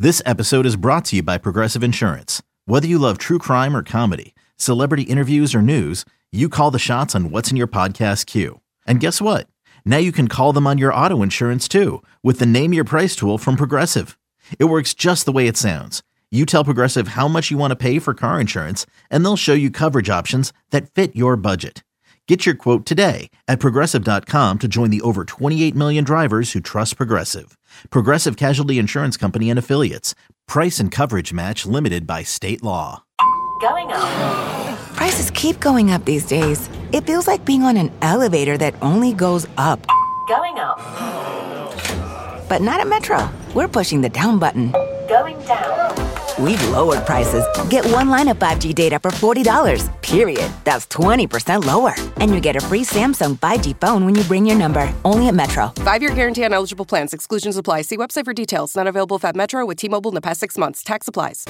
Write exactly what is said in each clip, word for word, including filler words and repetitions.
This episode is brought to you by Progressive Insurance. Whether you love true crime or comedy, celebrity interviews or news, you call the shots on what's in your podcast queue. And guess what? Now you can call them on your auto insurance too with the Name Your Price tool from Progressive. It works just the way it sounds. You tell Progressive how much you want to pay for car insurance, and they'll show you coverage options that fit your budget. Get your quote today at Progressive dot com to join the over twenty-eight million drivers who trust Progressive. Progressive Casualty Insurance Company and Affiliates. Price and coverage match limited by state law. Going up. Prices keep going up these days. It feels like being on an elevator that only goes up. Going up. But not at Metro. We're pushing the down button. Going down. We've lowered prices. Get one line of five G data for forty dollars, period. That's twenty percent lower. And you get a free Samsung five G phone when you bring your number. Only at Metro. Five-year guarantee on eligible plans. Exclusions apply. See website for details. Not available at Metro with T-Mobile in the past six months. Tax applies.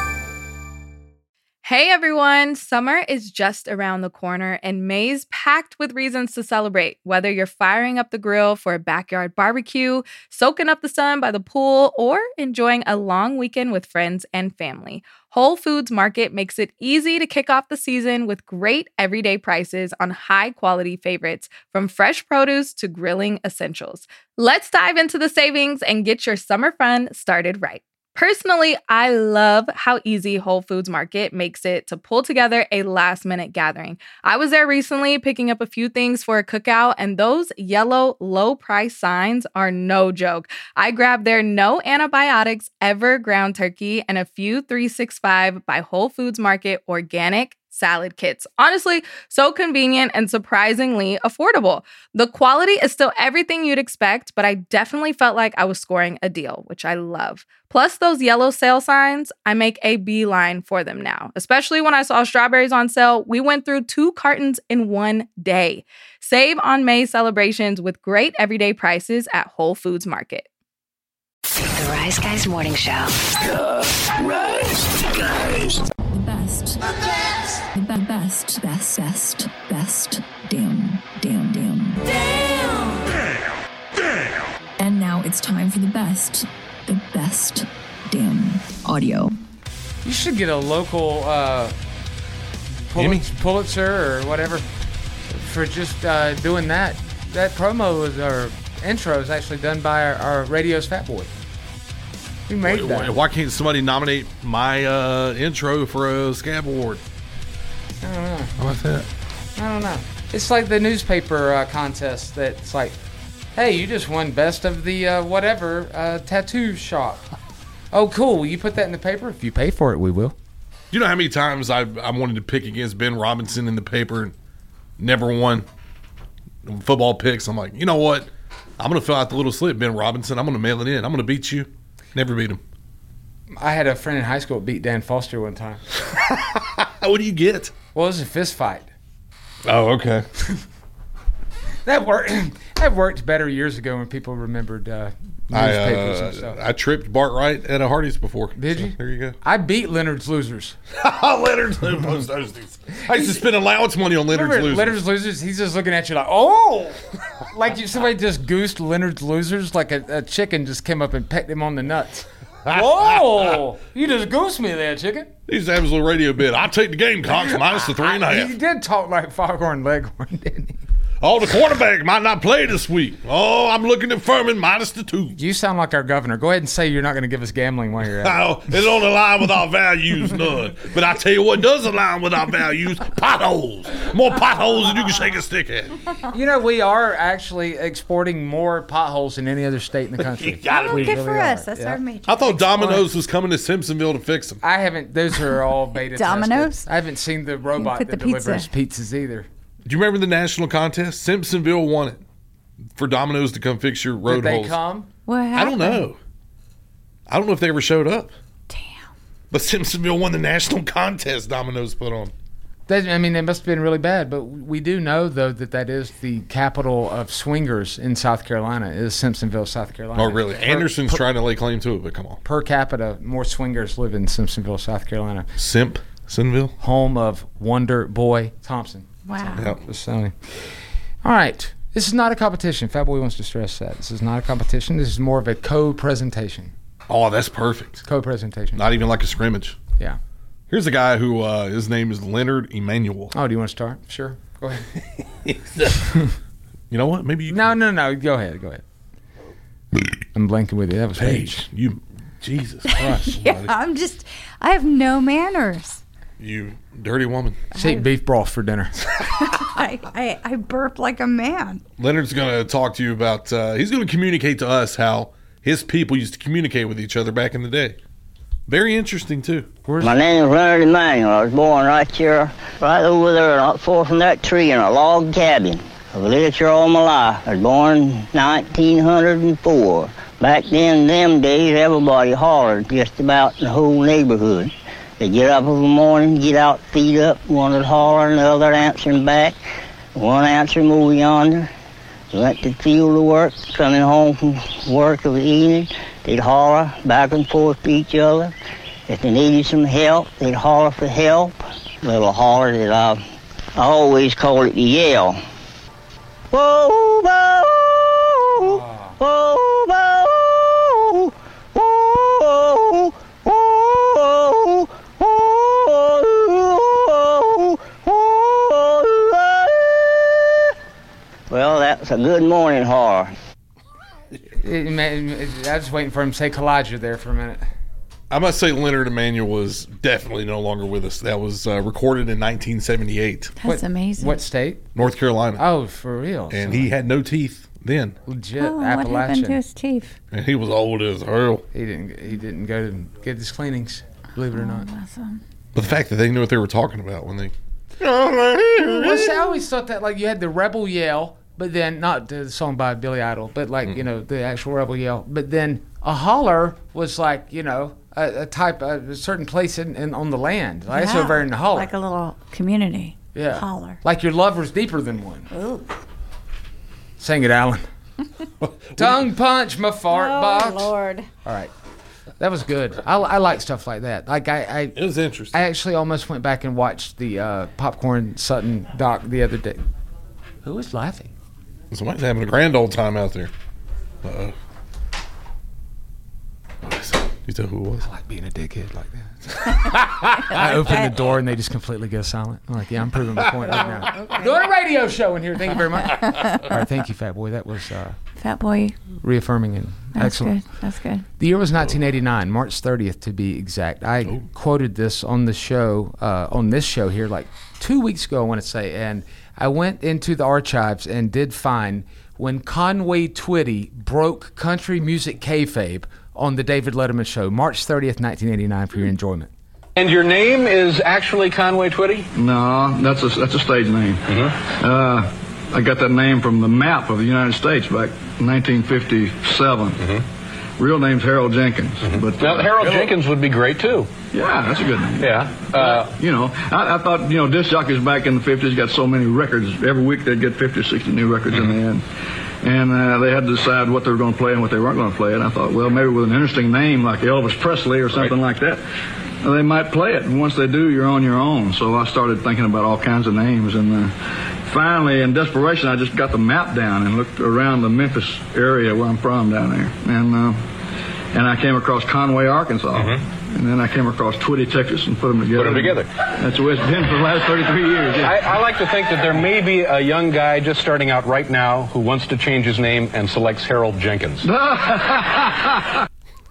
Hey everyone, summer is just around the corner and May's packed with reasons to celebrate. Whether you're firing up the grill for a backyard barbecue, soaking up the sun by the pool, or enjoying a long weekend with friends and family, Whole Foods Market makes it easy to kick off the season with great everyday prices on high-quality favorites, from fresh produce to grilling essentials. Let's dive into the savings and get your summer fun started right. Personally, I love how easy Whole Foods Market makes it to pull together a last-minute gathering. I was there recently picking up a few things for a cookout, and those yellow low-price signs are no joke. I grabbed their no antibiotics ever ground turkey and a few three sixty-five by Whole Foods Market organic salad kits. Honestly, so convenient and surprisingly affordable. The quality is still everything you'd expect, but I definitely felt like I was scoring a deal, which I love. Plus those yellow sale signs, I make a beeline for them now. Especially when I saw strawberries on sale, we went through two cartons in one day. Save on May celebrations with great everyday prices at Whole Foods Market. The Rise Guys Morning Show. The Rise Guys. The best. The best. The be- best. Best. Best. Best. Damn. Damn. Damn. Damn. Damn. Damn. And now it's time for the best. The best. Damn. Audio. You should get a local uh, Pulitzer, Pulitzer or whatever for just uh, doing that. That promo was, or intro is actually done by our, our radio's Fat Boy. Who made why, that? Why can't somebody nominate my uh, intro for a Scab Award? I don't know. How about that? I don't know. It's like the newspaper uh, contest that's like, hey, you just won best of the uh, whatever uh, tattoo shop. Oh, cool. Will you put that in the paper? If you pay for it, we will. You know how many times I I wanted to pick against Ben Robinson in the paper and never won football picks? I'm like, you know what? I'm going to fill out the little slip, Ben Robinson. I'm going to mail it in. I'm going to beat you. Never beat him. I had a friend in high school that beat Dan Foster one time. What do you get? Well, it was a fist fight. Oh, okay. That worked. That worked better years ago when people remembered uh, newspapers I, uh, and stuff. I tripped Bart Wright at a Hardee's before. Did so you? There you go. I beat Leonard's Losers. Leonard's Losers. I used to spend allowance money on Leonard's Remember Losers. Leonard's Losers, he's just looking at you like, oh! Like you, somebody just goosed Leonard's Losers, like a, a chicken just came up and pecked him on the nuts. Whoa! You just goosed me there, chicken. He used to have his little radio bit. I'll take the Gamecocks minus the three and a half. He did talk like Foghorn Leghorn, didn't he? Oh, the quarterback might not play this week. Oh, I'm looking at Furman minus the two. You sound like our governor. Go ahead and say you're not going to give us gambling while you're at it. Oh, it don't align with our values, none. But I tell you what does align with our values, potholes. More potholes than you can shake a stick at. You know, we are actually exporting more potholes than any other state in the country. Got it. Oh, We good really for are. us. That's Yeah. our major. I thought Domino's was coming to Simpsonville to fix them. I haven't, those are all beta Domino's? tested. I haven't seen the robot put that the delivers pizza. pizzas either. Do you remember the national contest? Simpsonville won it for Domino's to come fix your road Did they holes. come? What I happened? don't know. I don't know if they ever showed up. Damn. But Simpsonville won the national contest Domino's put on. They, I mean, they must have been really bad, but we do know, though, that that is the capital of swingers in South Carolina, is Simpsonville, South Carolina. Oh, really? Per, Anderson's per, trying to lay claim to it, but come on. Per capita, more swingers live in Simpsonville, South Carolina. Simpsonville? Home of Wonder Boy Thompson. Wow. Yep. Just saying. All right. This is not a competition. Fat Boy wants to stress that. This is not a competition. This is more of a co-presentation. Oh, that's perfect. Co-presentation. Not even like a scrimmage. Yeah. Here's a guy who uh, his name is Leonard Emanuel. Oh, do you want to start? Sure. Go ahead. You know what? Maybe you. No, can. no, no. Go ahead. Go ahead. I'm blanking with you. That was Paige. You, Jesus Christ. Yeah, I'm just, I have no manners. You dirty woman. Just ate beef broth for dinner. I, I, I burp like a man. Leonard's going to talk to you about, uh, he's going to communicate to us how his people used to communicate with each other back in the day. Very interesting, too. Where's My name is Leonard Emanuel. I was born right here, right over there, not far from that tree in a log cabin. I've lived here all my life. I was born nineteen oh four. Back then, in them days, everybody hollered just about in the whole neighborhood. They get up in the morning, get out, feet up, one would holler, and the other answering back. One answering over yonder. They went to the field to work, coming home from work of the evening. They'd holler back and forth to each other. If they needed some help, they'd holler for help. A little holler that I, I always call it the yell. Whoa, whoa, whoa, whoa, whoa, whoa, whoa, whoa. Well, that's a good morning holler. It, it, I was waiting for him to say Kalijah there for a minute. I must say Leonard Emanuel was definitely no longer with us. That was uh, recorded in nineteen seventy-eight. That's what, amazing. What state? North Carolina. Oh, for real. And so he had no teeth then. Legit Oh, what Appalachian. happened to his teeth? And he was old as hell. He didn't. He didn't go to get his cleanings. Believe it or not. Awesome. But the fact that they knew what they were talking about when they... Well, see, I always thought that like you had the rebel yell, but then not the song by Billy Idol, but like mm. you know the actual rebel yell. But then a holler was like you know a, a type of a certain place in, in on the land. Like Yeah, it's over in the holler. Like a little community. Yeah. Holler. Like your lover's deeper than one. Ooh. Sing it, Alan. Tongue punch my fart Oh, box. Lord. All right. That was good. I, I like stuff like that. Like I, I, It was interesting. I actually almost went back and watched the uh, Popcorn Sutton doc the other day. Who was laughing? Somebody's having a grand old time out there. Uh-oh. What is it? You know who it was? I like being a dickhead like that. I open the door and they just completely go silent. I'm like, yeah, I'm proving my point right now. Okay. Doing a radio show in here. Thank you very much. All right, thank you, Fat Boy. That was uh, Fat Boy. reaffirming and That's excellent. good. That's good. The year was nineteen eighty-nine, March thirtieth to be exact. I Ooh. quoted this on the show, uh, on this show here, like two weeks ago, I want to say, and I went into the archives and did find when Conway Twitty broke country music kayfabe on the David Letterman show, March thirtieth, nineteen eighty-nine, for your enjoyment. And your name is actually Conway Twitty? No, that's a that's a stage name. Mm-hmm. Uh, I got that name from the map of the United States back in nineteen fifty-seven. Mm-hmm. Real name's Harold Jenkins. Mm-hmm. But now, uh, Harold Jenkins would be great too. Yeah, that's a good name. Yeah. Uh, you know, I, I thought, you know, disc jockeys back in the fifties got so many records. Every week they'd get fifty or sixty new records mm-hmm. in the end. And uh, they had to decide what they were going to play and what they weren't going to play. And I thought, well, maybe with an interesting name like Elvis Presley or something right. like that, they might play it. And once they do, you're on your own. So I started thinking about all kinds of names. And uh, finally, in desperation, I just got the map down and looked around the Memphis area where I'm from down there. And uh, and I came across Conway, Arkansas. Mm-hmm. And then I came across Twitty, Texas, and put them together. Put them together. That's the way it's been for the last thirty-three years. Yeah. I, I like to think that there may be a young guy just starting out right now who wants to change his name and selects Harold Jenkins. That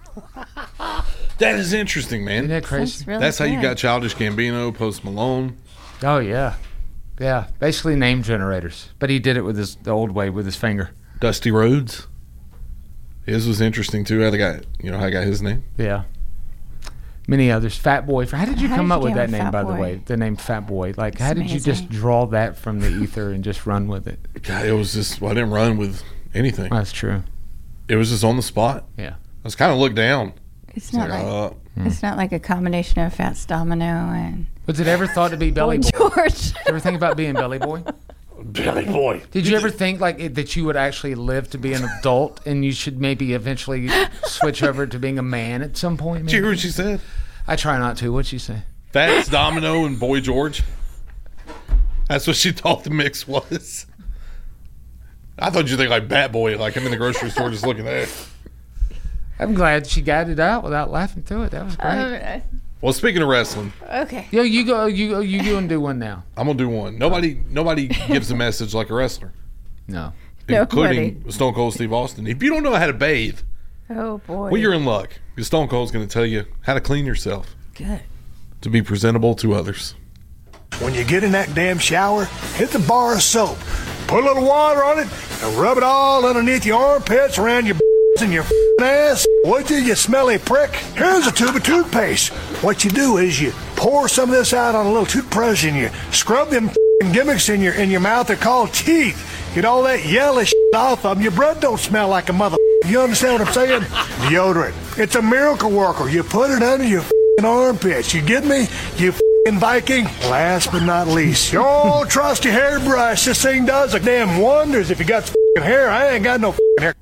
is interesting, man. Isn't that crazy? That's, really That's how you good. got Childish Gambino, Post Malone. Oh, yeah. Yeah, basically name generators. But he did it with his the old way, with his finger. Dusty Rhodes. His was interesting, too. How they got, you know, how I got his name? Yeah. Many others. Fat Boy. How did you how come did up you with that Fat name, by Boy? the way? The name Fat Boy. Like, That's how did amazing. you just draw that from the ether and just run with it? God, it was just, well, I didn't run with anything. That's true. It was just on the spot. Yeah. I was kind of looked down. It's not like, uh, it's not like a combination of Fats Domino and Was it ever thought to be Belly Boy? George. Did you ever think about being Belly Boy? Belly Boy. Did you ever think like it, that you would actually live to be an adult and you should maybe eventually switch over to being a man at some point? Did you maybe? hear what she said? I try not to. What'd she say? Fats Domino and Boy George. That's what she thought the mix was. I thought you think like Bat Boy, like I'm in the grocery store just looking at it. I'm glad she got it out without laughing through it. That was great. Uh, Well, speaking of wrestling, okay. Yo, you go, you go, you go and do one now. I'm gonna do one. Nobody, nobody gives a message like a wrestler, No. including Nobody. Stone Cold Steve Austin. If you don't know how to bathe, Oh boy. well, you're in luck. Because Stone Cold's gonna tell you how to clean yourself Good. to be presentable to others. When you get in that damn shower, hit the bar of soap. Put a little water on it and rub it all underneath your armpits, around your and your ass. What do you smelly prick? Here's a tube of toothpaste. What you do is you pour some of this out on a little toothbrush and you scrub them gimmicks in your in your mouth. They're called teeth. Get all that yellow off of them. Your breath don't smell like a mother. You understand what I'm saying? Deodorant. It's a miracle worker. You put it under your armpits. You get me? You Viking. Last but not least, your old trusty hairbrush. This thing does a damn wonders if you got hair. I ain't got no hair.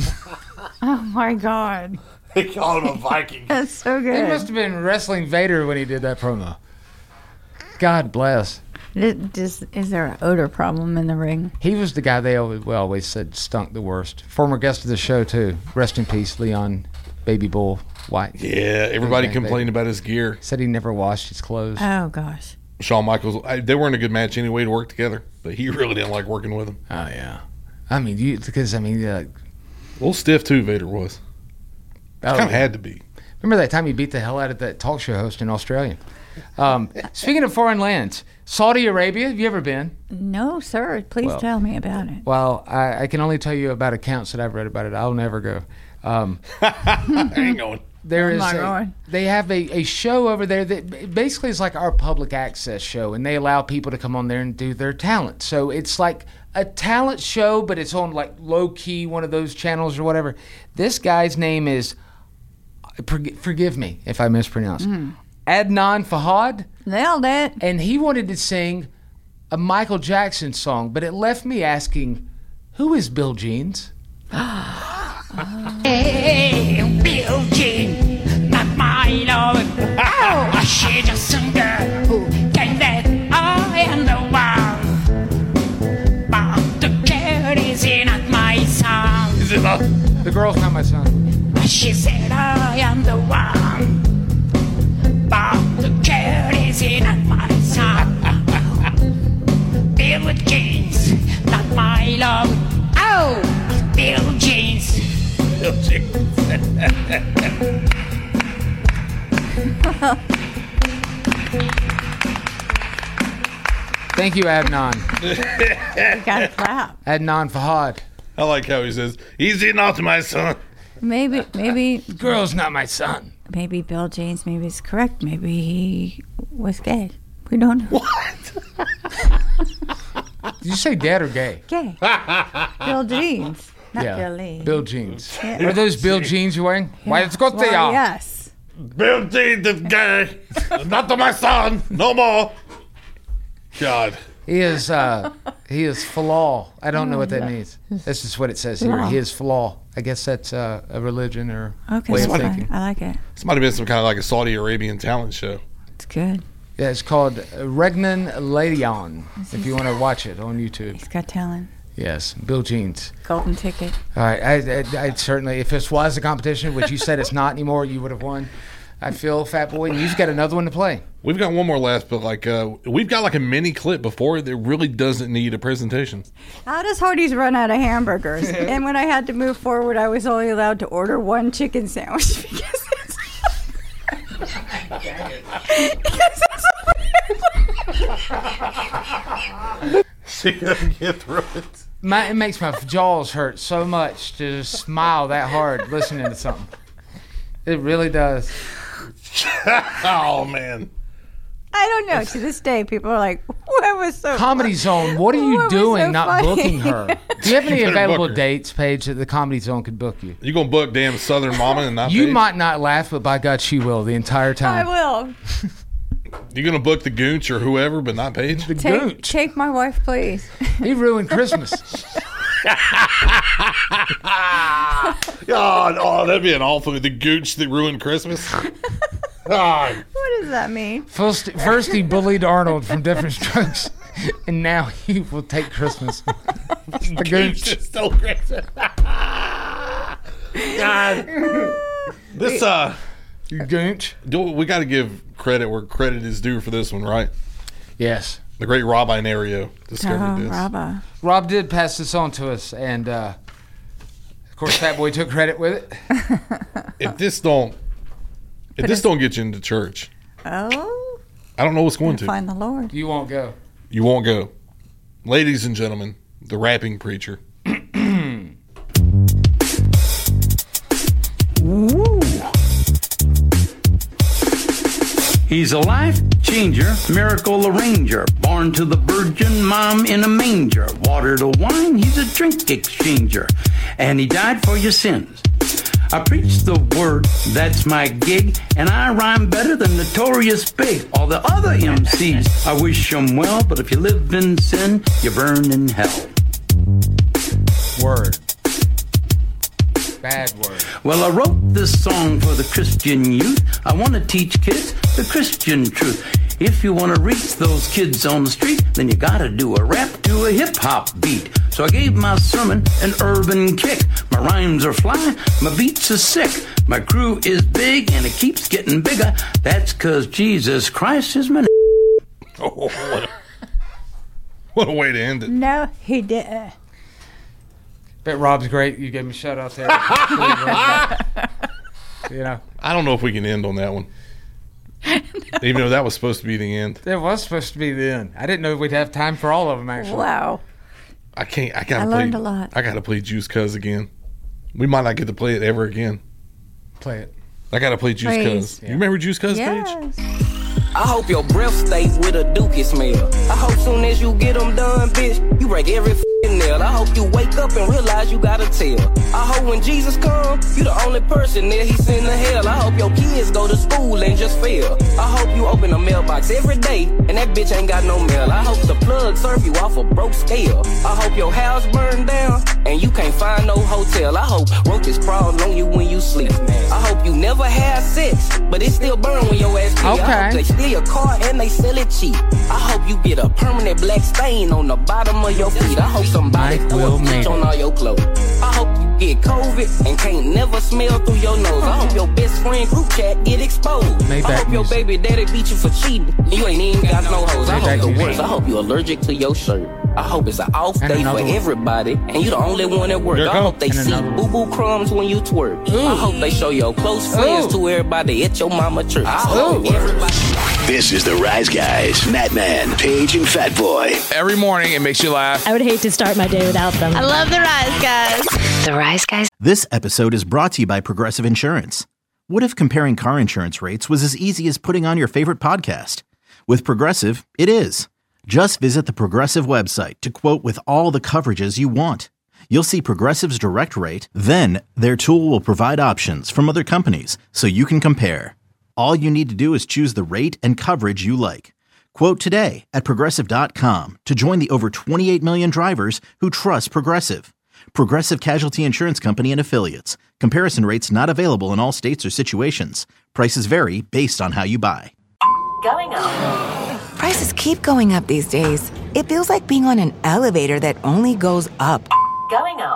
Oh my God. They call him a Viking. That's so He good. must have been wrestling Vader when he did that promo. God bless. Did- does- is there an odor problem in the ring? He was the guy they always, well, always said stunk the worst. Former guest of the show, too. Rest in peace, Leon Baby Bull White. Yeah, everybody Okay, complained baby. about his gear. Said he never washed his clothes. Oh gosh. Shawn Michaels, I, they weren't a good match anyway to work together, but he really didn't like working with him. Oh, yeah. I mean, you because, I mean, uh, A little stiff, too, Vader was. oh, Kind of had to be. Remember that time he beat the hell out of that talk show host in Australia? Um, speaking of foreign lands, Saudi Arabia, have you ever been? No, sir. Please Well- tell me about it. Well, I, I can only tell you about accounts that I've read about it. I'll never go. Um, I ain't going. There I'm is not a, going. they have a, a show over there that basically is like our public access show, and they allow people to come on there and do their talent. So it's like a talent show, but it's on like low key, one of those channels or whatever. This guy's name is, forg- forgive me if I mispronounce, Mm. Adnan Fahad, Nailed it. and he wanted to sing a Michael Jackson song, but it left me asking, who is Bill Jeans? Hey, Bill Jean, not my love. Oh, she's just some girl who can that I am the one. But the girl is not my son. Is it not? The girl's not my son. She said I am the one. But the girl is not my son. Bill Jeans, not my love. Oh, Bill Jeans. Bill Jeans. Thank you, Adnan. You gotta clap. Adnan Fahad. I like how he says, "Easy not my son." Maybe, maybe, Girl's not my son. maybe Bill James maybe is correct. Maybe he was gay. We don't know. What? Did you say dead or gay? Gay. Bill Jeans, not yeah. Billy. Bill Jeans. Yeah. Are those Bill Jeans you're wearing? Why, let's go to Well, y'all. yes. Bill Jeans is gay. Not to my son. No more. God. He is uh he is falal. I don't know what that means. This is what it says here. He is falal. I guess that's uh, a religion or Okay, way of that's fine. thinking. I like it. This might have been some kind of like a Saudi Arabian talent show. It's good. Yeah, it's called Regnan Ladion. If you want to watch it on YouTube. He's got talent. Yes, Bill Jeans. Golden ticket. All right, I, I, I certainly, if this was a competition, which you said it's not anymore, you would have won. I feel, Fat Boy, and you've got another one to play. We've got one more left, but like uh, we've got like a mini clip before that really doesn't need a presentation. How does Hardee's run out of hamburgers? And when I had to move forward, I was only allowed to order one chicken sandwich because it's. because it's She couldn't get through it. My, it makes my jaws hurt so much to just smile that hard listening to something. It really does. Oh man. I don't know. To this day, people are like, "What was so Comedy Zone, what are you What was doing so not funny? booking her? Do you have any You better available book her. dates, Paige, that the Comedy Zone could book you? You gonna book damn Southern Mama and not You Paige? might not laugh, but by God, she will the entire I time. will You gonna book the Goonch or whoever, but not Paige? The take Gooch. take my wife, please." He ruined Christmas. God, oh, that'd be an awful. The Gooch that ruined Christmas. God. What does that mean? First, first he bullied Arnold from Different Strokes, and now he will take Christmas. the Gooch. Just stole Christmas. God. This uh, you don't. Do we got to give credit where credit is due for this one, right? Yes. The great Rob Inario discovered Oh, this. Rob. Rob did pass this on to us, and uh, of course, Fat Boy took credit with it. If this don't, if But this it's- don't get you into church, Oh. I don't know what's going to. Find the Lord. You won't go. You won't go. Ladies and gentlemen, the rapping preacher. He's a life changer, miracle arranger, born to the virgin mom in a manger. Water to wine, he's a drink exchanger, and he died for your sins. I preach the word, that's my gig, and I rhyme better than Notorious Big. All the other M Cs, I wish them well, but if you live in sin, you burn in hell. Word. Bad word. Well, I wrote this song for the Christian youth. I want to teach kids the Christian truth. If you want to reach those kids on the street, then you gotta do a rap to a hip-hop beat. So I gave my sermon an urban kick. My rhymes are fly, my beats are sick. My crew is big and it keeps getting bigger. That's cause Jesus Christ is my Oh, what a, what a way to end it. No, he didn't. Bet Rob's great. You gave me a shout out there. You know, I don't know if we can end on that one. Even though that was supposed to be the end. That was supposed to be the end. I didn't know we'd have time for all of them, actually. Wow. I can't. I gotta I play. learned a lot. I gotta play Juice Cuz again. We might not get to play it ever again. Play it. I gotta play Juice Please. Cuz. You remember Juice Cuz, Paige? Yes. I hope your breath stay with a dookie smell. I hope soon as you get them done, bitch, you break every f***ing nail. I hope you wake up and realize you gotta tell. I hope when Jesus come, you the only person there he send to hell. I hope your kids go to school and just fail. I hope you open a mailbox every day and that bitch ain't got no mail. I hope the plug serve you off a broke scale. I hope your house burned down and you can't find no hotel. I hope roaches crawl on you when you sleep. I hope you never had sex, but it still burn when your ass pee. Okay. I hope they steal your car and they sell it cheap. I hope you get a permanent black stain on the bottom of your feet. I hope somebody Mike pour Will a bleach Maynard. on all your clothes. I hope you get COVID and can't never smell through your nose. I hope your best friend group chat get exposed. Maybach I hope your music. baby daddy beat you for cheating. You ain't even got no hoes. I Maybach hope the music. worst. I hope you allergic to your shirt. I hope it's an off And day for another one. everybody, and you the only one at work. There it I go. hope they And see another one. boo-boo crumbs when you twerk. I hope they show your close friends Ooh. to everybody at your mama church. I hope Ooh. everybody... This is the Rise Guys, Matt Man, Paige, and Fat Boy. Every morning it makes you laugh. I would hate to start my day without them. I love the Rise Guys. The Rise Guys. This episode is brought to you by Progressive Insurance. What if comparing car insurance rates was as easy as putting on your favorite podcast? With Progressive, it is. Just visit the Progressive website to quote with all the coverages you want. You'll see Progressive's direct rate, then their tool will provide options from other companies so you can compare. All you need to do is choose the rate and coverage you like. Quote today at Progressive dot com to join the over twenty-eight million drivers who trust Progressive. Progressive Casualty Insurance Company and Affiliates. Comparison rates not available in all states or situations. Prices vary based on how you buy. Going up. Prices keep going up these days. It feels like being on an elevator that only goes up. Going up.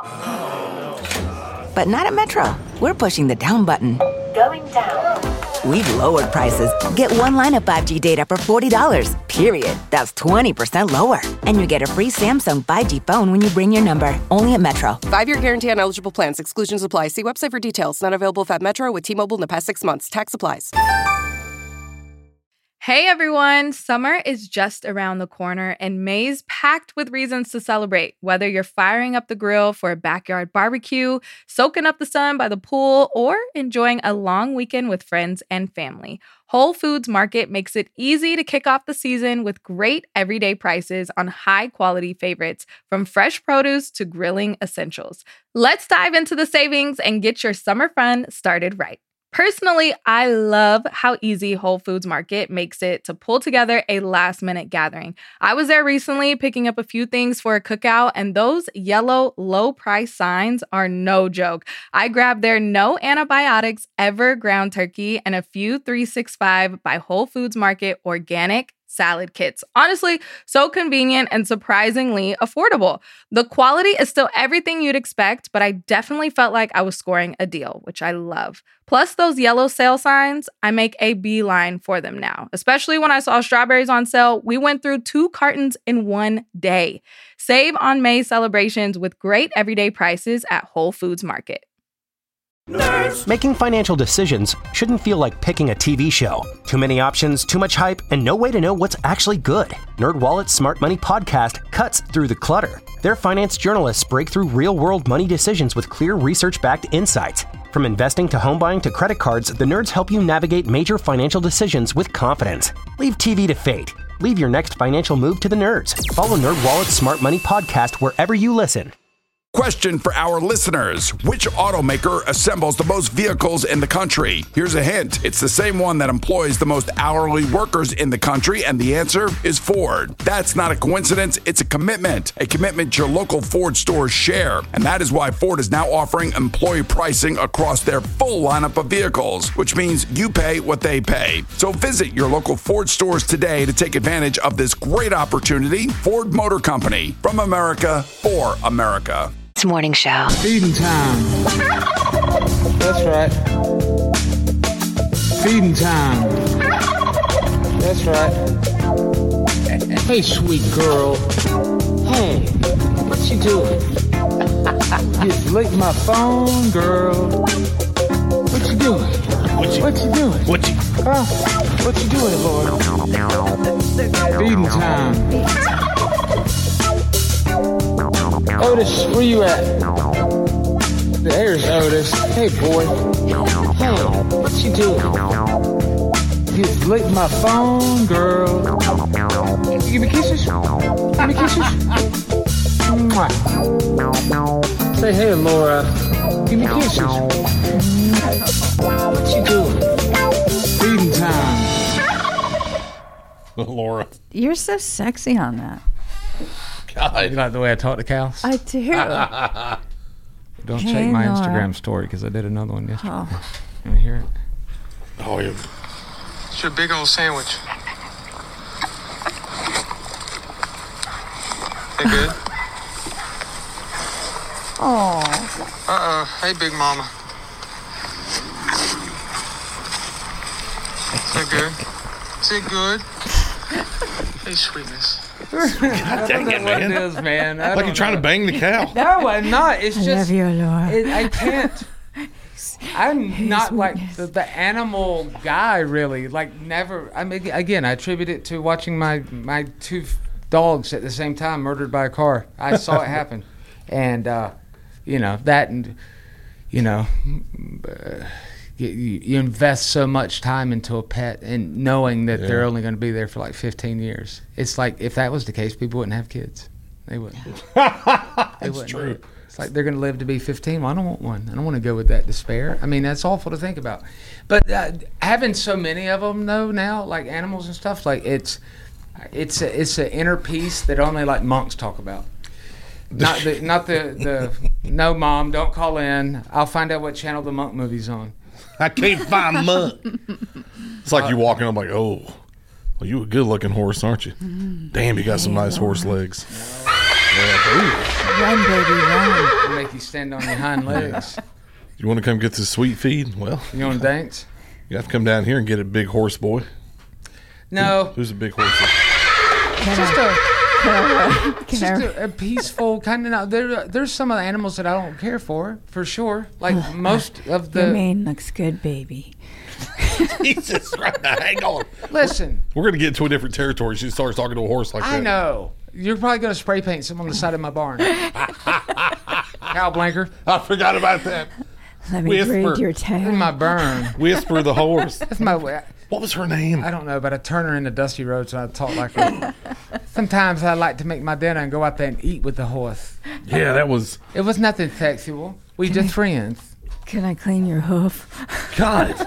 But not at Metro. We're pushing the down button. Going down. We've lowered prices. Get one line of five G data for forty dollars, period. That's twenty percent lower. And you get a free Samsung five G phone when you bring your number. Only at Metro. Five-year guarantee on eligible plans. Exclusions apply. See website for details. Not available if at Metro with T-Mobile in the past six months. Tax applies. Hey everyone, summer is just around the corner and May's packed with reasons to celebrate. Whether you're firing up the grill for a backyard barbecue, soaking up the sun by the pool, or enjoying a long weekend with friends and family, Whole Foods Market makes it easy to kick off the season with great everyday prices on high-quality favorites, from fresh produce to grilling essentials. Let's dive into the savings and get your summer fun started right. Personally, I love how easy Whole Foods Market makes it to pull together a last-minute gathering. I was there recently picking up a few things for a cookout, and those yellow low-price signs are no joke. I grabbed their no antibiotics ever ground turkey and a few three sixty-five by Whole Foods Market organic salad kits. Honestly, so convenient and surprisingly affordable. The quality is still everything you'd expect, but I definitely felt like I was scoring a deal, which I love. Plus those yellow sale signs, I make a beeline for them now. Especially when I saw strawberries on sale, we went through two cartons in one day. Save on May's celebrations with great everyday prices at Whole Foods Market. Nerds. Making financial decisions shouldn't feel like picking a T V show. Too many options, too much hype, and no way to know what's actually good. NerdWallet's Smart Money Podcast cuts through the clutter. Their finance journalists break through real-world money decisions with clear research-backed insights. From investing to home buying to credit cards, the nerds help you navigate major financial decisions with confidence. Leave T V to fate. Leave your next financial move to the nerds. Follow NerdWallet's Smart Money Podcast wherever you listen. Question for our listeners. Which automaker assembles the most vehicles in the country? Here's a hint. It's the same one that employs the most hourly workers in the country, and the answer is Ford. That's not a coincidence. It's a commitment. A commitment your local Ford stores share. And that is why Ford is now offering employee pricing across their full lineup of vehicles, which means you pay what they pay. So visit your local Ford stores today to take advantage of this great opportunity. Ford Motor Company. From America, for America. It's morning show. Feeding time. That's right. Feeding time. That's right. Hey, sweet girl. Hey, what you doing? You lick my phone, girl. What you doing? What you, what you doing? What you? Huh? What you doing, boy? Feeding time. Otis, where you at? There's Otis. Hey, boy. Hey, what you doing? You licked my phone, girl. You give me kisses? Give me kisses? Mwah. Say hey, Laura. Give me kisses. What you doing? Feeding time. Laura. You're so sexy on that. God. You like the way I talk to cows? I do. Don't Hey, check my Laura. Instagram story because I did another one yesterday. Oh. You want to hear it? Oh, yeah. It's your big old sandwich. Hey, good? Oh. Uh-uh. Hey, big mama. Is it good? Is it good? Hey, sweetness. God dang it, man. What it is, man. I Like don't you're trying know. to bang the cow. No, I'm not. It's I just. love you, Laura. It, I can't. I'm not like the, the animal guy, really. Like, never. I mean, again, I attribute it to watching my my two f- dogs at the same time murdered by a car. I saw it happen, and uh, you know that, and you know, uh, you, you invest so much time into a pet, and knowing that Yeah. they're only going to be there for like fifteen years. It's like if that was the case, people wouldn't have kids. They wouldn't. That's They wouldn't. true. It's like they're going to live to be fifteen. Well, I don't want one. I don't want to go with that despair. I mean, that's awful to think about. But uh, having so many of them, though, now, like animals and stuff, like it's it's a, it's an inner peace that only like monks talk about. Not the not the the no, mom, don't call in. I'll find out what channel the monk movie's on. I can't find monk. It's like you walking. I'm like, oh, well, you a good looking horse, aren't you? Damn, you got some nice horse legs. Yeah, Run, baby, run. Make you stand on your hind legs. you want to come get this sweet feed? Well, You want to dance? you have to come down here and get a big horse boy. No. Who's a big horse? Just a Can just I- a, a peaceful kind of. There, there's some of the animals that I don't care for, for sure. Like most of Your the. mane looks good, baby. Jesus Christ! Hang on. Listen, We're gonna get into a different territory. She starts talking to a horse like that. I know you're probably gonna spray paint some on the side of my barn. Cow blanker. I forgot about that. Let me Whisper. braid your tail. In my burn. Whisper the horse. That's my way. What was her name? I don't know, but I turn her into Dusty Rhodes and I talk like her. Sometimes I like to make my dinner and go out there and eat with the horse. Yeah, that was. It was nothing sexual. We just friends. Can I clean your hoof? God.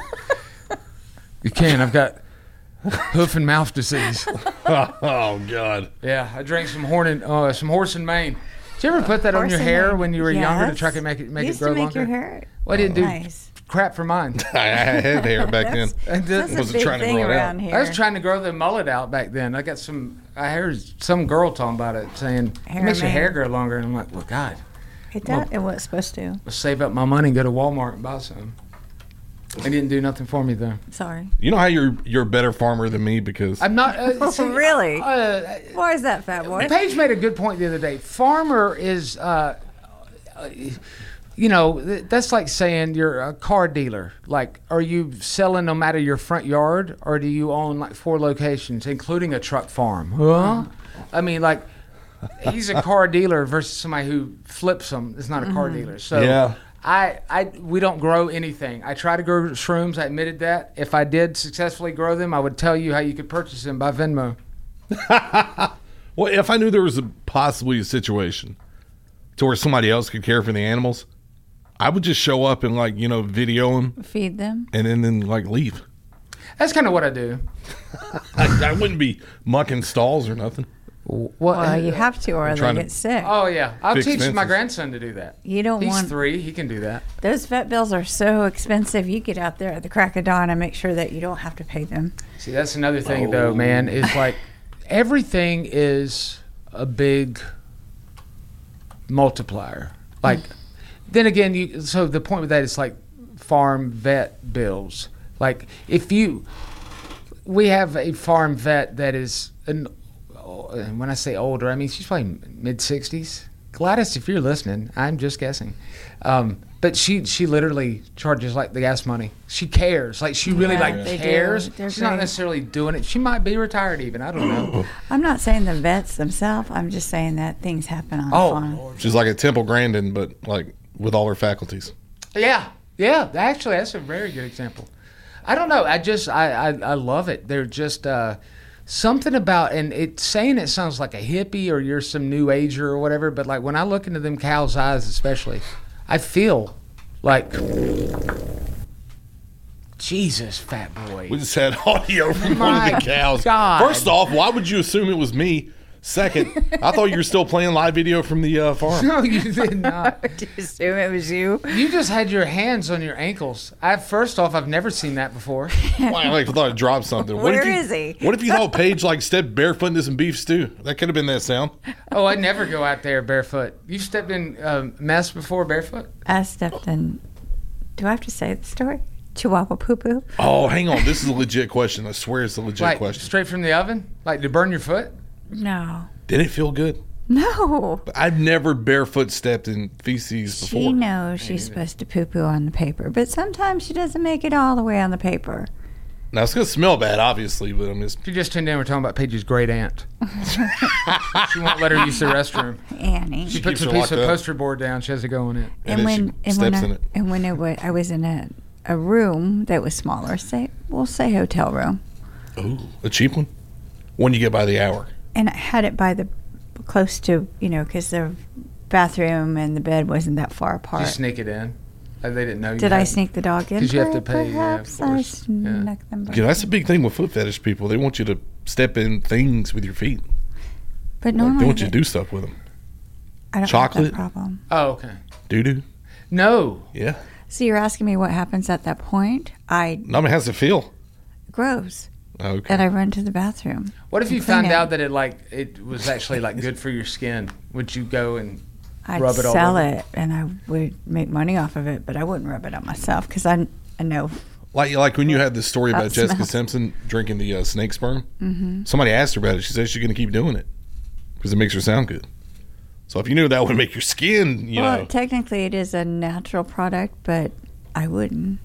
You can. I've got hoof and mouth disease. Oh God. Yeah, I drank some horn and uh, some horse and mane. Did you ever put that on Horse your and hair mane. when you were younger to Yes. try to make it make Used it grow to make longer? your hair Well, I didn't do. nice. crap for mine. I had hair back then. I That's a wasn't big trying to thing grow it around out. here. I was trying to grow the mullet out back then. I got some. I heard some girl talking about it, saying Hair it makes your man. hair grow longer, and I'm like, well, God, It does. It was supposed to. I'll save up my money and go to Walmart and buy some. It didn't do nothing for me though. Sorry. You know how you're you're a better farmer than me because I'm not. Uh, see, really? Uh, Why is that, fat boy? Paige made a good point the other day. Farmer is, uh, uh, you know, th- that's like saying you're a car dealer. Like, are you selling no matter your front yard, or do you own like four locations, including a truck farm? Huh? I mean, like, he's a car dealer versus somebody who flips them. Is not a car dealer. So Yeah. I, I, we don't grow anything. I try to grow shrooms. I admitted that. If I did successfully grow them, I would tell you how you could purchase them by Venmo. Well, if I knew there was a, possibly a situation to where somebody else could care for the animals, I would just show up and like you know video them Feed them. and then then like leave. That's kind of what I do. I, I wouldn't be mucking stalls or nothing. What? Well, you have to, or they trying to get sick. Oh yeah, I'll Fix teach my fences. grandson to do that. You don't He's want three; he can do that. those vet bills are so expensive. You get out there at the crack of dawn and make sure that you don't have to pay them. See, that's another thing, though, man. Is like everything is a big multiplier. Like, then again, you. So the point with that is like farm vet bills. Like, if you, we have a farm vet that is an. And when I say older, I mean she's probably mid sixties. Gladys, if you're listening, I'm just guessing. Um, but she she literally charges like the gas money. She cares. Like she really Yeah, like they do. cares. They're She's not great. necessarily doing it. She might be retired even. I don't know. I'm not saying the vets themselves. I'm just saying that things happen on Oh, the farm. She's like at Temple Grandin, but like with all her faculties. Yeah, yeah. Actually, that's a very good example. I don't know. I just I I, I love it. They're just uh, something about, and it saying it sounds like a hippie or you're some new ager or whatever. But like when I look into them cows' eyes, especially, I feel like Jesus, fat boy. We just had audio from one My of the cows. God. First off, why would you assume it was me? Second, I thought you were still playing live video from the uh, farm. No, you did not. Did you assume it was you? You just had your hands on your ankles. I first off, I've never seen that before. Well, I like, thought I dropped something. What Where if you, is he? What if you thought Paige like stepped barefoot into some beef stew? That could have been that sound. Oh, I never go out there barefoot. You stepped in um, mess before barefoot? I stepped in. Do I have to say the story? Chihuahua poo poo. Oh, hang on. This is a legit question. I swear it's a legit Like question. straight from the oven? Like to burn your foot? No. Did it feel good? No. I've never barefoot stepped in feces before. She knows she's supposed to poo poo on the paper, but sometimes she doesn't make it all the way on the paper. Now it's gonna smell bad, obviously, but I'm just. If you just tuned in, we're talking about Paige's great aunt. She won't let her use the restroom. Annie. She, She puts keeps a her piece locked of up. poster board down. She has to go in it. And, then when she and steps when I, in it. and when it wa I was in a a room that was smaller, say we'll say hotel room, Ooh, a cheap one. One you get by the hour. and I had it by the close to you know because the bathroom and the bed wasn't that far Did apart. you sneak it in? Uh, They didn't know you Did I had- sneak the dog in? 'Cause you have to Per- pay, yeah, of Perhaps I course. Yeah. snuck them. You know, that's a big thing with foot fetish people. They want you to step in things with your feet. But Like, normally they want you to the- do stuff with them. I don't Chocolate? have that problem. Oh, okay. Doo doo. No. Yeah. So you're asking me what happens at that point? I No, I mean, how's it feel? grows. Okay. And I run to the bathroom. What if and you clean found it. out that it like it was actually like good for your skin? Would you go and I'd rub it all sell over? it and I would make money off of it, but I wouldn't rub it on myself because I, I know. Like, like when you had the story That about Jessica smells. Simpson drinking the uh, snake sperm. Mhm. Somebody asked her about it. She said she's going to keep doing it because it makes her sound good. So if you knew that would make your skin, you well, know. technically it is a natural product, but I wouldn't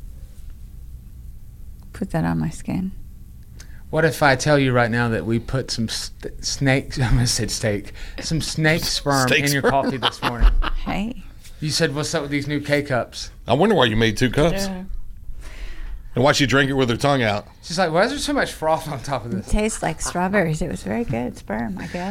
put that on my skin. What if I tell you right now that we put some st- snake, I'm going to say steak, some snake sperm Steak in your sperm. coffee this morning? Hey. You said, what's up with these new K-Cups? I wonder why you made two cups. Yeah. And why she drank it with her tongue out. She's like, why is there so much froth on top of It this? tastes like strawberries. It was very good sperm, I guess.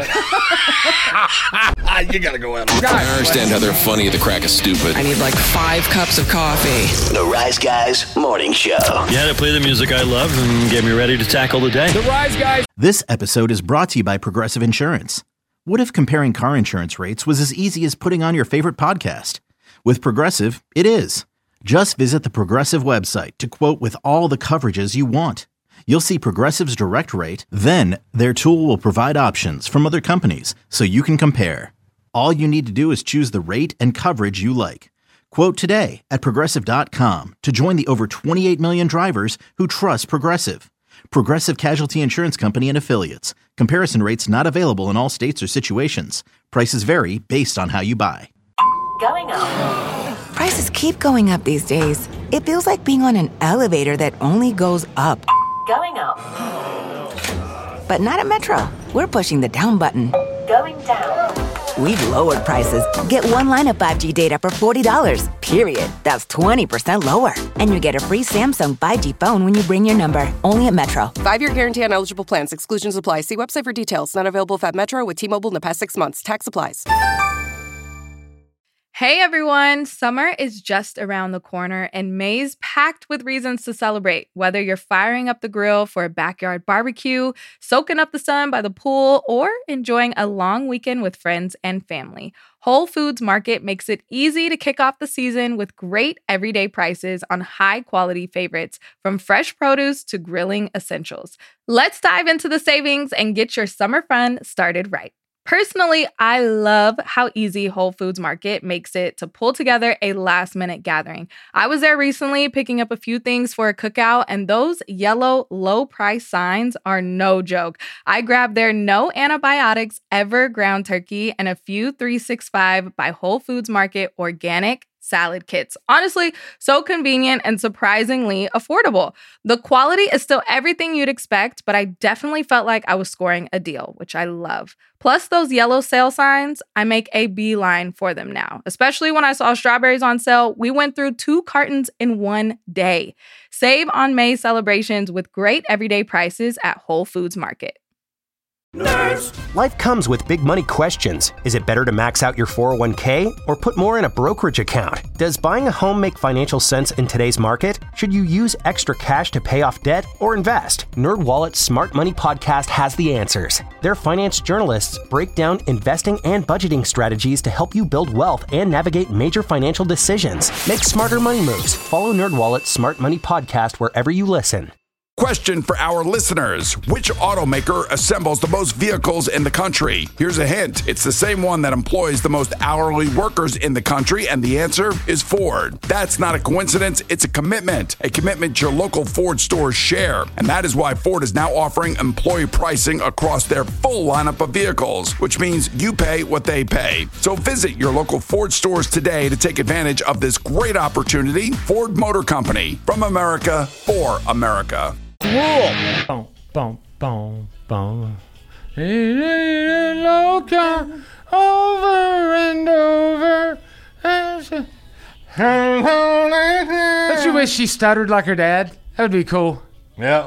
You got to go out. I understand how they're funny at the crack of stupid. I need like five cups of coffee. The Rise Guys Morning Show. You had to play the music I love and get me ready to tackle the day. The Rise Guys. This episode is brought to you by Progressive Insurance. What if comparing car insurance rates was as easy as putting on your favorite podcast? With Progressive, it is. Just visit the Progressive website to quote with all the coverages you want. You'll see Progressive's direct rate, then their tool will provide options from other companies so you can compare. All you need to do is choose the rate and coverage you like. Quote today at Progressive dot com to join the over twenty-eight million drivers who trust Progressive. Progressive Casualty Insurance Company and Affiliates. Comparison rates not available in all states or situations. Prices vary based on how you buy. Going up. Prices keep going up these days. It feels like being on an elevator that only goes up. Going up. But not at Metro. We're pushing the down button. Going down. We've lowered prices. Get one line of five G data for forty dollars, period. That's twenty percent lower. And you get a free Samsung five G phone when you bring your number. Only at Metro. Five-year guarantee on eligible plans. Exclusions apply. See website for details. Not available at Metro with T-Mobile in the past six months. Tax applies. Hey everyone, summer is just around the corner and May's packed with reasons to celebrate. Whether you're firing up the grill for a backyard barbecue, soaking up the sun by the pool, or enjoying a long weekend with friends and family, Whole Foods Market makes it easy to kick off the season with great everyday prices on high-quality favorites, from fresh produce to grilling essentials. Let's dive into the savings and get your summer fun started right. Personally, I love how easy Whole Foods Market makes it to pull together a last-minute gathering. I was there recently picking up a few things for a cookout, and those yellow low-price signs are no joke. I grabbed their no antibiotics ever ground turkey and a few three sixty-five by Whole Foods Market organic salad kits. Honestly, so convenient and surprisingly affordable. The quality is still everything you'd expect, but I definitely felt like I was scoring a deal, which I love. Plus those yellow sale signs, I make a beeline for them now. Especially when I saw strawberries on sale, we went through two cartons in one day. Save on May celebrations with great everyday prices at Whole Foods Market. Nerds. Life comes with big money questions. Is it better to max out your four oh one k or put more in a brokerage account? Does buying a home make financial sense in today's market? Should you use extra cash to pay off debt or invest? NerdWallet's Smart Money Podcast has the answers. Their finance journalists break down investing and budgeting strategies to help you build wealth and navigate major financial decisions. Make smarter money moves. Follow NerdWallet's Smart Money Podcast wherever you listen. Question for our listeners. Which automaker assembles the most vehicles in the country? Here's a hint. It's the same one that employs the most hourly workers in the country, and the answer is Ford. That's not a coincidence. It's a commitment. A commitment your local Ford stores share. And that is why Ford is now offering employee pricing across their full lineup of vehicles, which means you pay what they pay. So visit your local Ford stores today to take advantage of this great opportunity. Ford Motor Company. From America, for America. Boom, boom, boom, boom. Loca over and over. Don't you wish she stuttered like her dad? That would be cool. Yeah.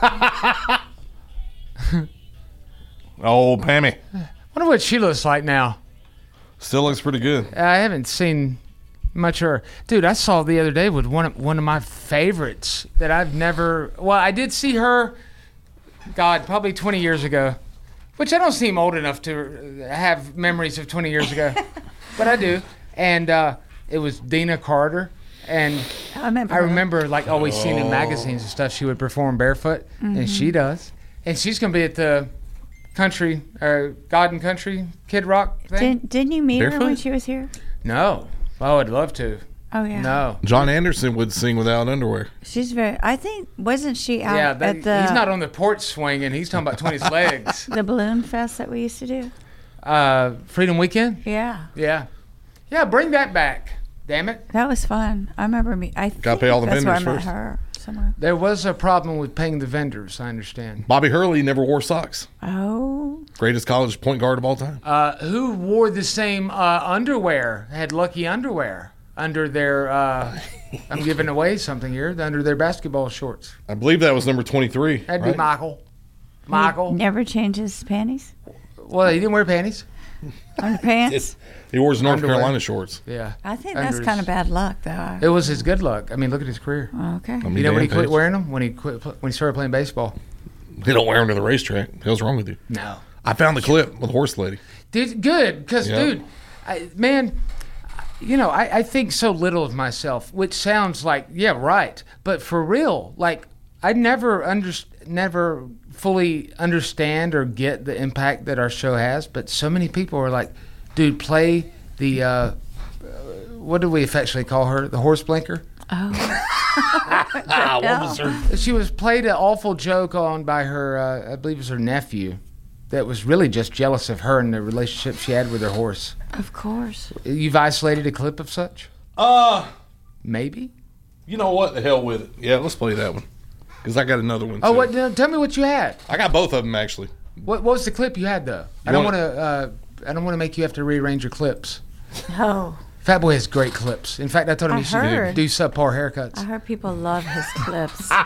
Oh, Pammy. Wonder what she looks like now. Still looks pretty good. I haven't seen much of her. Dude, I saw the other day with one of, one of my favorites that I've never... Well, I did see her, God, probably twenty years ago, which I don't seem old enough to have memories of twenty years ago, but I do. And uh, it was Dina Carter. And I remember, I remember like always seeing in magazines and stuff, she would perform barefoot, Mm-hmm. and she does. And she's going to be at the country, or God and Country Kid Rock thing. Didn't, didn't you meet her when Barefoot? she was here? No. Oh, I'd love to. Oh, yeah. No. John Anderson would sing without underwear. She's very, I think, wasn't she out Yeah, that, at the... he's not on the porch swinging. He's talking about between his legs. The balloon fest that we used to do? Uh, Freedom Weekend? Yeah. Yeah. Yeah, bring that back. Damn it. That was fun. I remember me. I Gotta think pay all the that's where I vendors met first. her somewhere. There was a problem with paying the vendors, I understand. Bobby Hurley never wore socks. Oh. Greatest college point guard of all time. Uh, who wore the same uh, underwear, had lucky underwear under their, uh, I'm giving away something here, under their basketball shorts? I believe that was number twenty-three. That'd right? be Michael. Michael. He never changes panties? Well, he didn't wear panties. Underpants? He wore his North Underwear. Carolina shorts. Yeah. I think Under that's his- kind of bad luck, though. It was his good luck. I mean, look at his career. Okay. I mean, You know when he damn, quit Paige. wearing them? When he quit, when he started playing baseball. They don't wear them to the racetrack. What's wrong with you? No. I found the clip with Horse Lady. Dude, good, because Yeah. dude, I, man, you know, I, I think so little of myself, which sounds like, yeah, right. But for real, like, I never under, never fully understand or get the impact that our show has. But so many people are like, dude, play the, uh, what do we affectionately call her? The horse blinker? Oh. Ah, what was her? She was played an awful joke on by her, uh, I believe it was her nephew, that was really just jealous of her and the relationship she had with her horse. Of course. You've isolated a clip of such? Uh, Maybe. You know what? The hell with it. Yeah, let's play that one. Because I got another one, too. Oh, what? No, tell me what you had. I got both of them, actually. What, what was the clip you had, though? I You don't want want to. Uh, I don't want to make you have to rearrange your clips. No. Fat Boy has great clips. In fact, I told him I he should heard. do subpar haircuts. I heard people love his clips. So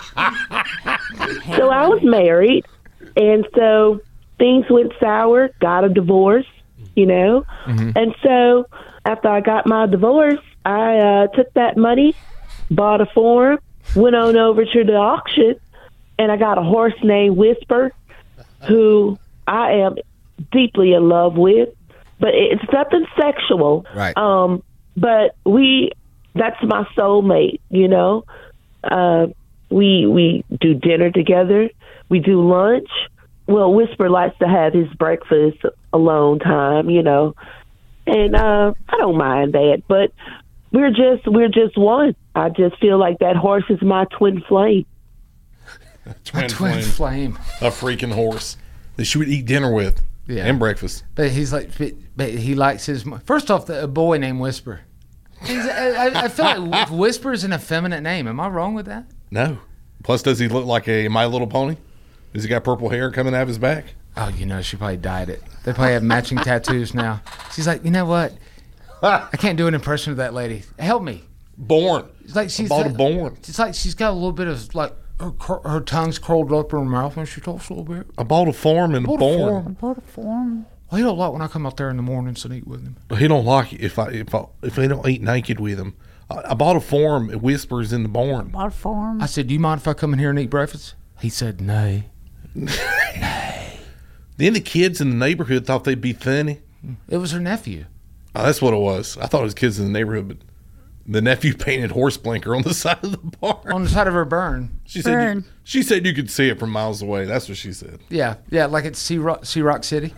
I was married, and so things went sour, got a divorce, you know. Mm-hmm. And so after I got my divorce, I uh, took that money, bought a farm, went on over to the auction, and I got a horse named Whisper, who I am deeply in love with. But it's nothing sexual. Right. Um, but we, that's my soulmate, you know. Uh, we we do dinner together. We do lunch. Well, Whisper likes to have his breakfast alone time, you know. And uh, I don't mind that. But we're just we're just one. I just feel like that horse is my twin flame. Twin, twin flame. A freaking horse that she would eat dinner with. Yeah. And breakfast. But he's like, but he likes his. First off, the, a boy named Whisper. He's, I, I feel like Whisper is an effeminate name. Am I wrong with that? No. Plus, does he look like a My Little Pony? Does he got purple hair coming out of his back? Oh, you know, she probably dyed it. They probably have matching tattoos now. She's like, you know what? I can't do an impression of that lady. Help me. Born. It's like she's About like, a born. It's like she's got a little bit of like her, cur- her tongue's curled up in her mouth when she talks a little bit. I bought a farm and a Bought a born. farm. I bought a form. Well, he don't like when I come out there in the mornings and eat with him. He don't like it if I if I if I don't eat naked with him. I, I bought a farm. It whispers in the barn. Bought a form. I said, do you mind if I come in here and eat breakfast? He said, nay. Then the kids in the neighborhood thought they'd be funny. It was her nephew. Oh, that's what it was. I thought it was kids in the neighborhood, but the nephew painted horse blinker on the side of the barn. On the side of her burn. She said Burn. you, she said you could see it from miles away. That's what she said. Yeah, yeah, like it's Sea Rock, Sea Rock City.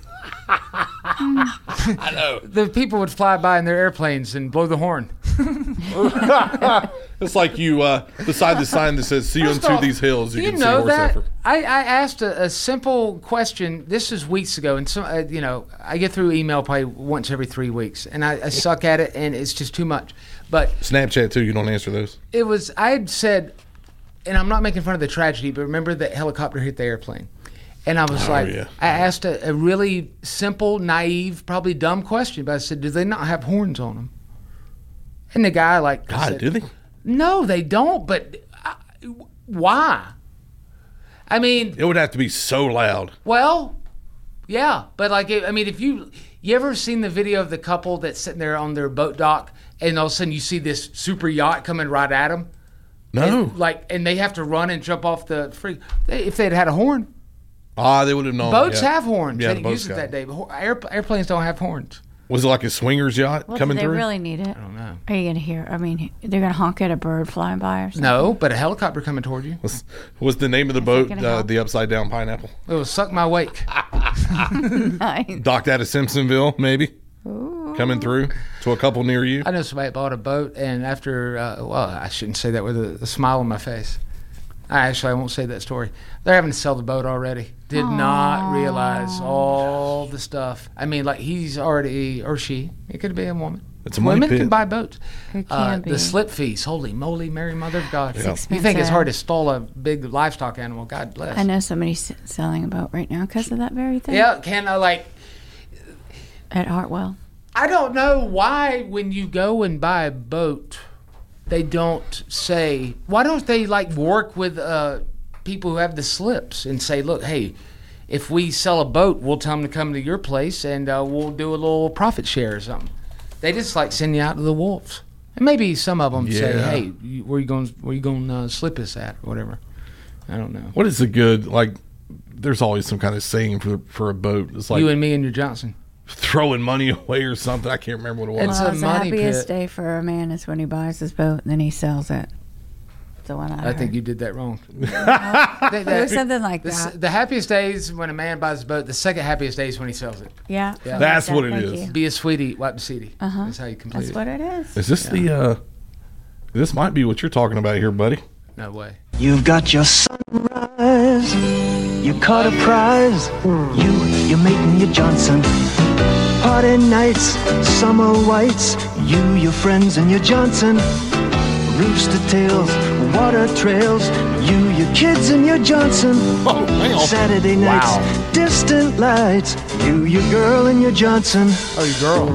I know. The people would fly by in their airplanes and blow the horn. It's like you uh, beside the sign that says "See you First unto off, these hills." Do You you can see know horse that? effort. I, I asked a, a simple question. This is weeks ago, and so uh, you know, I get through email probably once every three weeks, and I, I suck at it, and it's just too much. But Snapchat too. You don't answer those. it was I had said, and I'm not making fun of the tragedy, but remember that helicopter hit the airplane, and I was Oh, like, yeah. I asked a, a really simple, naive, probably dumb question, but I said, do they not have horns on them? And the guy like, God, said, do they? No, they don't. But uh, why? I mean, It would have to be so loud. well, yeah, but like, I mean, if you you ever seen the video of the couple that's sitting there on their boat dock, and all of a sudden you see this super yacht coming right at them? No. And, like, and they have to run and jump off the free. They, if they'd had a horn, Ah, they would have known. boats yeah. have horns. Yeah, they the didn't boats use it got that day. But hor- air, airplanes don't have horns. Was it like a swingers yacht Well, coming do they through? really need it? I don't know. Are you going to hear? I mean, they're going to honk at a bird flying by or something? No, but a helicopter coming toward you. Was, was the name of the boat gonna uh, help? the upside down pineapple? It will suck my wake. Nice. Docked out of Simpsonville, maybe coming through to a couple near you. I know somebody bought a boat, and after, uh, well, I shouldn't say that with a, a smile on my face. I actually, I won't say that story. They're having to sell the boat already. Did not realize all the stuff. I mean, like, he's already, or she, it could be a woman. It's a money Women pit. can buy boats. It Uh, can be. the slip fees, holy moly, Mary Mother of God. Yeah. You think it's hard to stall a big livestock animal? God bless. I know somebody's s- selling a boat right now because of that very thing. Yeah, can I, like, At Hartwell. I don't know why when you go and buy a boat, they don't say, why don't they like work with uh, people who have the slips and say, look, hey, if we sell a boat, we'll tell them to come to your place and uh, we'll do a little profit share or something. They just like send you out to the wolves. And maybe some of them say, Yeah. hey, you, where you going where you going to uh, slip us at or whatever. I don't know. What is a good, like, there's always some kind of saying for for a boat. It's like, you and me and your Johnson. throwing money away or something. I can't remember what it was. Well, it's the happiest day for a man is when he buys his boat, and then he sells it. That's the one I I heard. think you did that wrong. It was something like the, that. The happiest days when a man buys a boat. The second happiest days when he sells it. Yeah. yeah. That's what it Thank is. you. Be a sweetie, wipe the seedy. Uh-huh. That's how you complete That's it. what it is. Is this the, uh, this might be what you're talking about here, buddy. No way. You've got your sunrise. You caught a prize. You, you're making your Johnson. Party nights, summer whites. You, your friends, and your Johnson. Rooster tails, water trails. You, your kids, and your Johnson. Oh, hang on. Saturday nights, Wow. distant lights. You, your girl, and your Johnson. Oh, your girl.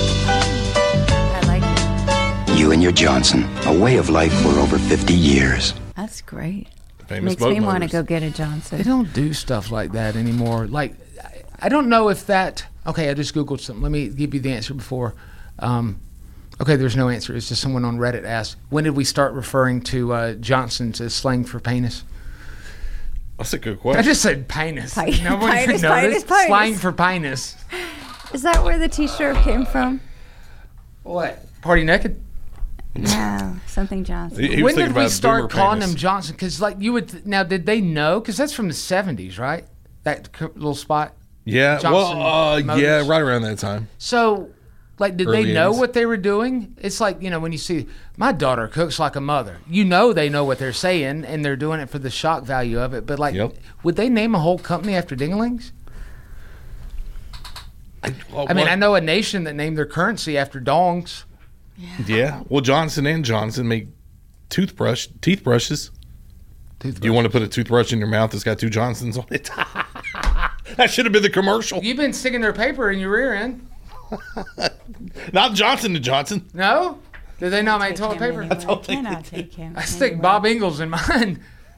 You and your Johnson, a way of life for over fifty years. That's great. Famous Makes boat me want to motors. go get a Johnson. They don't do stuff like that anymore. Like, I- I don't know if that. Okay, I just Googled something. Let me give you the answer before. Um, okay, there's no answer. It's just someone on Reddit asked, when did we start referring to uh, Johnsons as slang for penis? That's a good I question. just said penis. Pi- No one even penis, noticed. penis, penis. Slang for penis. Is that where the T-shirt came from? What? Party naked? No, something Johnson. He- he was When thinking did we about start boomer calling penis. them Johnson? Because like you would th- now, did they know? Because that's from the seventies, right? That c- little spot. Yeah, Johnson well, uh, Motors. yeah, right around that time. So, like, did Early they know eighties. what they were doing? It's like, you know, when you see my daughter cooks like a mother, you know they know what they're saying and they're doing it for the shock value of it. But like, Yep. would they name a whole company after dinglings? I, well, I mean, what- I know a nation that named their currency after dongs. Yeah. Well, Johnson and Johnson make toothbrush teeth brushes. Do you want to put a toothbrush in your mouth that's got two Johnsons on it? That should have been the commercial. You've been sticking their paper in your rear end. Not Johnson and Johnson. No? Did they not make toilet paper? I cannot take him. I stick Bob Ingalls in mine.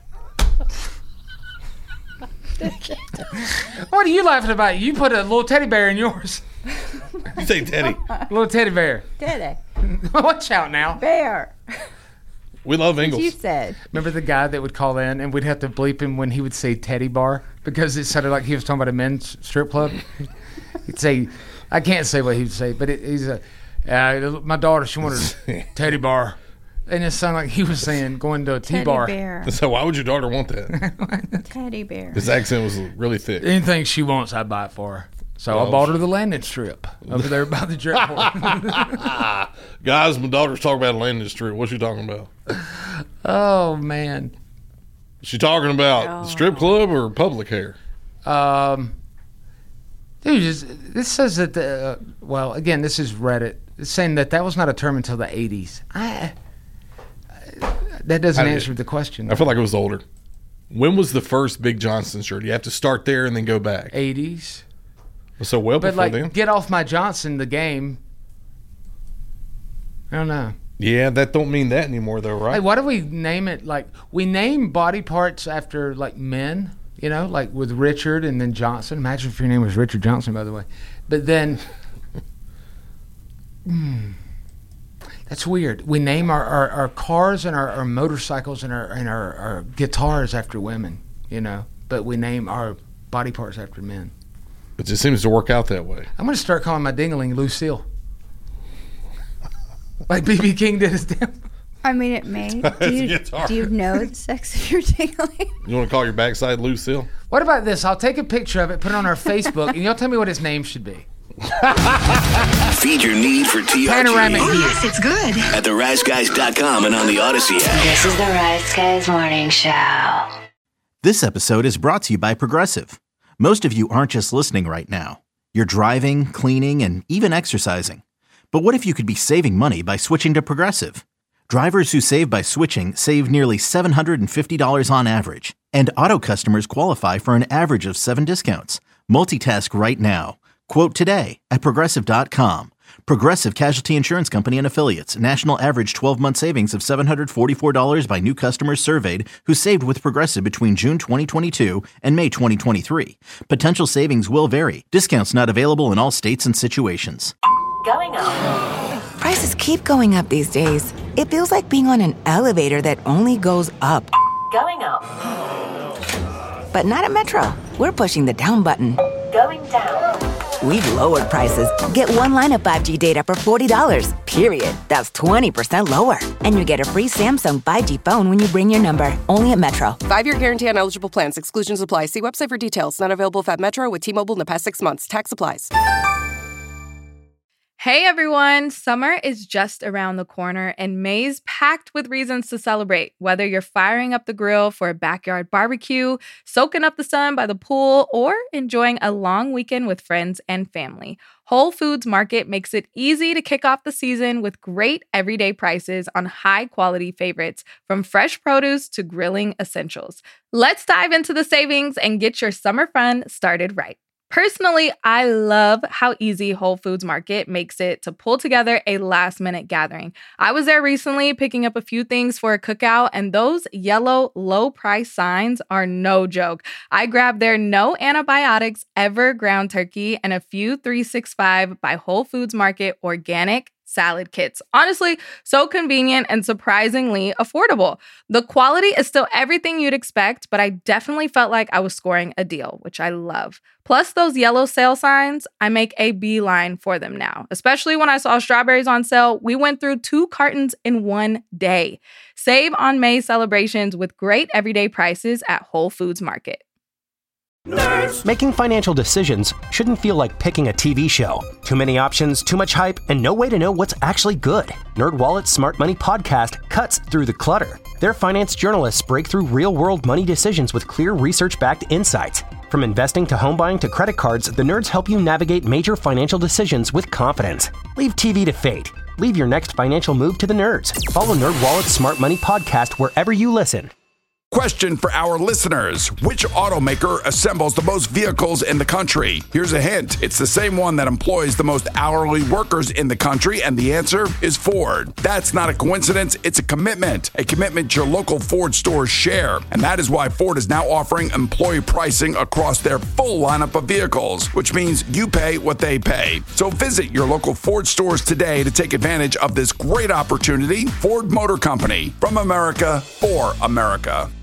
What are you laughing about? You put a little teddy bear in yours. You say Teddy. Little teddy bear. Teddy. Watch out now. Bear. We love What you Ingalls. said. Remember the guy that would call in and we'd have to bleep him when he would say teddy bar because it sounded like he was talking about a men's strip club? He'd say, I can't say what he'd say, but it, he's a, uh, my daughter, she wanted a teddy bar. And it sounded like he was saying going to a Teddy T-bar. bear. So why would your daughter want that? Teddy bear. His accent was really thick. Anything she wants, I buy it for her. So Oh. I bought her the landing strip over there by the jet port. Guys, my daughter's talking about a landing strip. What's she talking about? Oh, man. Is she talking about the strip club or public hair? Um, dude, this, this says that, the, uh, well, again, this is Reddit. It's saying that that was not a term until the eighties. I, that doesn't I- answer the question. I feel like it was older. When was the first Big Johnson shirt? You have to start there and then go back. eighties. So well But, before like, then. get off my Johnson, the game. I don't know. Yeah, that don't mean that anymore though, right? Hey, why do we name it like we name body parts after like men? You know, like with Richard and then Johnson. Imagine if your name was Richard Johnson, by the way. But then, hmm, that's weird. We name our, our, our cars and our, our motorcycles and our and our, our guitars after women. You know, but we name our body parts after men. It just seems to work out that way. I'm gonna start calling my dingling Lucille, like B B King did his damn. I mean, it may. Do His you, guitar. do you know the sex of your tingling? You want to call your backside Lucille? What about this? I'll take a picture of it, put it on our Facebook, and you'll tell me what its name should be. Feed your need for T R G. Panoramic view. Yes, it's good. At the rise guys dot com and on the Odyssey app. This is the Rise Guys Morning Show. This episode is brought to you by Progressive. Most of you aren't just listening right now. You're driving, cleaning, and even exercising. But what if you could be saving money by switching to Progressive? Drivers who save by switching save nearly seven hundred fifty dollars on average. And auto customers qualify for an average of seven discounts. Multitask right now. Quote today at Progressive dot com. Progressive Casualty Insurance Company and Affiliates. National average twelve-month savings of seven hundred forty-four dollars by new customers surveyed who saved with Progressive between June twenty twenty-two and May twenty twenty-three. Potential savings will vary. Discounts not available in all states and situations. Going up. Prices keep going up these days. It feels like being on an elevator that only goes up. Going up. But not at Metro. We're pushing the down button. Going down. we've lowered prices. Get one line of five G data for forty dollars, period. That's twenty percent lower. And you get a free Samsung five G phone when you bring your number. Only at Metro. Five-year guarantee on eligible plans. Exclusions apply. See website for details. Not available at Metro with T-Mobile in the past six months. Tax applies. Hey everyone, summer is just around the corner and May's packed with reasons to celebrate. Whether you're firing up the grill for a backyard barbecue, soaking up the sun by the pool, or enjoying a long weekend with friends and family, Whole Foods Market makes it easy to kick off the season with great everyday prices on high-quality favorites, from fresh produce to grilling essentials. Let's dive into the savings and get your summer fun started right. Personally, I love how easy Whole Foods Market makes it to pull together a last-minute gathering. I was there recently picking up a few things for a cookout, and those yellow low-price signs are no joke. I grabbed their no antibiotics ever ground turkey and a few three sixty-five by Whole Foods Market organic salad kits. Honestly, so convenient and surprisingly affordable. The quality is still everything you'd expect, but I definitely felt like I was scoring a deal, which I love. Plus those yellow sale signs, I make a beeline for them now. Especially when I saw strawberries on sale, we went through two cartons in one day. Save on May celebrations with great everyday prices at Whole Foods Market. Nerds. Making financial decisions shouldn't feel like picking a T V show. Too many options, too much hype, and no way to know what's actually good. NerdWallet's Smart Money Podcast cuts through the clutter. Their finance journalists break through real-world money decisions with clear research-backed insights. From investing to home buying to credit cards, the nerds help you navigate major financial decisions with confidence. Leave T V to fate. Leave your next financial move to the nerds. Follow NerdWallet's Smart Money Podcast wherever you listen. Question for our listeners. Which automaker assembles the most vehicles in the country? Here's a hint. It's the same one that employs the most hourly workers in the country, and the answer is Ford. That's not a coincidence. It's a commitment. A commitment your local Ford stores share. And that is why Ford is now offering employee pricing across their full lineup of vehicles, which means you pay what they pay. So visit your local Ford stores today to take advantage of this great opportunity. Ford Motor Company. From America, for America.